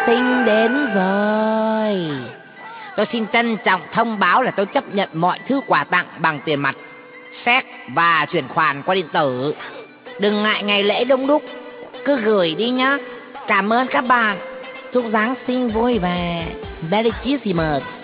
sinh đến rồi. Tôi xin trân trọng thông báo là tôi chấp nhận mọi thứ quà tặng bằng tiền mặt, séc và chuyển khoản qua điện tử. Đừng ngại ngày lễ đông đúc, cứ gửi đi nhá. Cảm ơn các bạn. Chúc Giáng sinh vui vẻ. Merry Christmas.